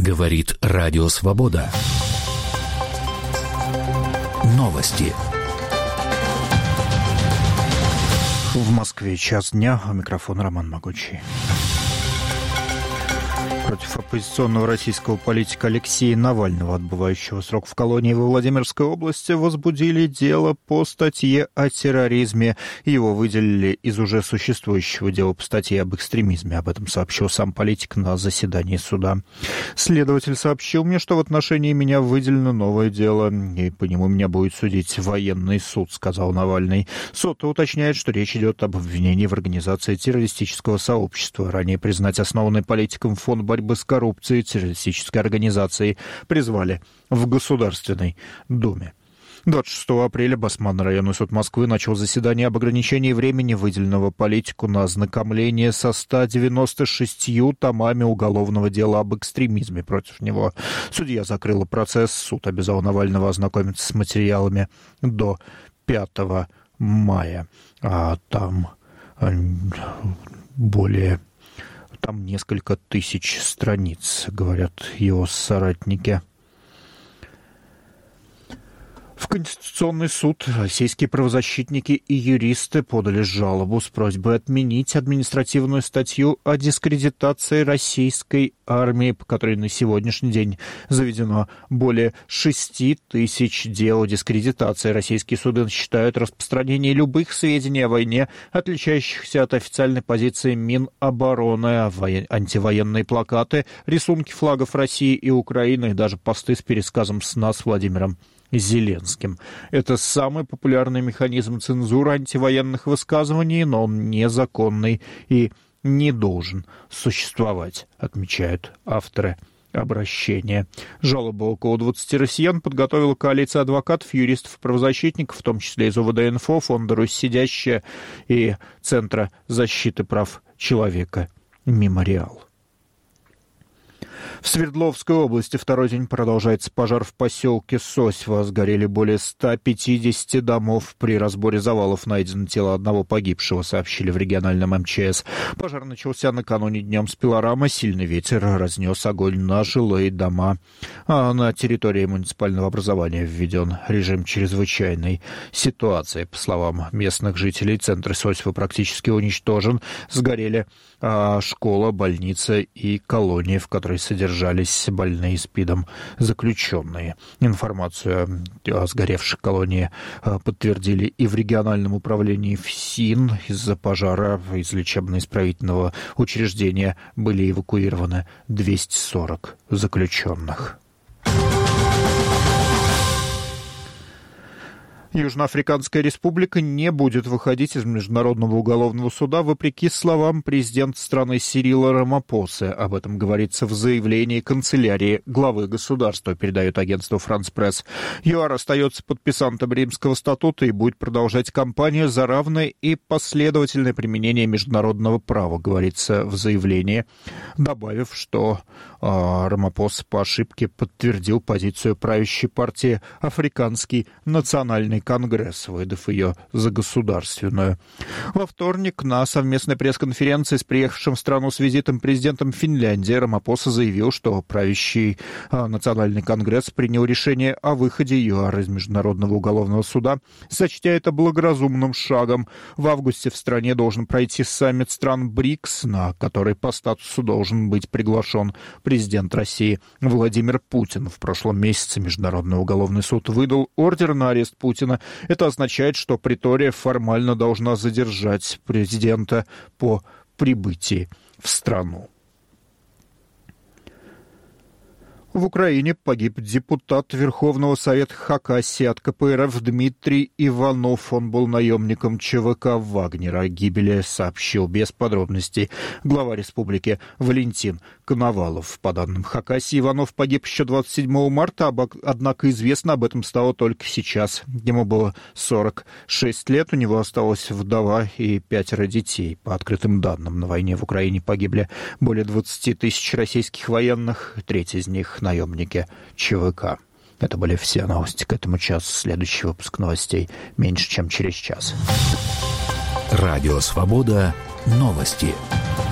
Говорит Радио Свобода. Новости. В Москве час дня. У микрофона Роман Могучий. Против оппозиционного российского политика Алексея Навального, отбывающего срок в колонии во Владимирской области, возбудили дело по статье о терроризме. Его выделили из уже существующего дела по статье об экстремизме. Об этом сообщил сам политик на заседании суда. Следователь сообщил мне, что в отношении меня выделено новое дело, и по нему меня будет судить военный суд, сказал Навальный. Суд уточняет, что речь идет об обвинении в организации террористического сообщества, ранее признать основанный политиком фонд борьбы с коррупцией террористической организацией призвали в Государственной Думе. 26 апреля Басманный районный суд Москвы начал заседание об ограничении времени, выделенного политику на ознакомление со 196 томами уголовного дела об экстремизме против него. Судья закрыла процесс, суд обязал Навального ознакомиться с материалами до 5 мая. Там несколько тысяч страниц, говорят его соратники. В Конституционный суд российские правозащитники и юристы подали жалобу с просьбой отменить административную статью о дискредитации российской армии, по которой на сегодняшний день заведено более 6 тысяч дел о дискредитации. Российские суды считают распространение любых сведений о войне, отличающихся от официальной позиции Минобороны, антивоенные плакаты, рисунки флагов России и Украины и даже посты с пересказом сна с Владимиром Зеленским. Это самый популярный механизм цензуры антивоенных высказываний, но он незаконный и не должен существовать, отмечают авторы обращения. Жалобу около 20 россиян подготовила коалиция адвокатов, юристов и правозащитников, в том числе из УВД-Инфо, Фонда «Русь сидящая» и Центра защиты прав человека «Мемориал». В Свердловской области второй день продолжается пожар в поселке Сосьва. Сгорели более 150 домов. При разборе завалов найдено тело одного погибшего, сообщили в региональном МЧС. Пожар начался накануне днем с пилорамы. Сильный ветер разнес огонь на жилые дома. На территории муниципального образования введен режим чрезвычайной ситуации. По словам местных жителей, центр Сосьвы практически уничтожен. Сгорели школа, больница и колония, в которой содержались больные СПИДом заключенные. Информацию о сгоревшей колонии подтвердили и в региональном управлении ФСИН. Из-за пожара из лечебно-исправительного учреждения были эвакуированы 240 заключенных. Южноафриканская республика не будет выходить из Международного уголовного суда, вопреки словам президента страны Сирила Рамапосы. Об этом говорится в заявлении канцелярии главы государства, передает агентство «Франс Пресс». ЮАР остается подписантом Римского статута и будет продолжать кампанию за равное и последовательное применение международного права, говорится в заявлении, добавив, что Рамапоса по ошибке подтвердил позицию правящей партии «Африканский национальный Конгресс», выдав ее за государственную. Во вторник на совместной пресс-конференции с приехавшим в страну с визитом президентом Финляндии Рамапоса заявил, что правящий Национальный Конгресс принял решение о выходе ЮАР из Международного уголовного суда, сочтя это благоразумным шагом. В августе в стране должен пройти саммит стран БРИКС, на который по статусу должен быть приглашен президент России Владимир Путин. В прошлом месяце Международный уголовный суд выдал ордер на арест Путина. Это означает, что Претория формально должна задержать президента по прибытии в страну. В Украине погиб депутат Верховного Совета Хакасии от КПРФ Дмитрий Иванов. Он был наемником ЧВК «Вагнера». О гибели сообщил без подробностей глава республики Валентин Коновалов. По данным Хакасии, Иванов погиб еще 27 марта, однако известно об этом стало только сейчас. Ему было 46 лет, у него осталась вдова и 5 детей. По открытым данным, на войне в Украине погибли более 20 тысяч российских военных, треть из них наемники ЧВК. Это были все новости к этому часу. Следующий выпуск новостей меньше, чем через час. Радио «Свобода». Новости.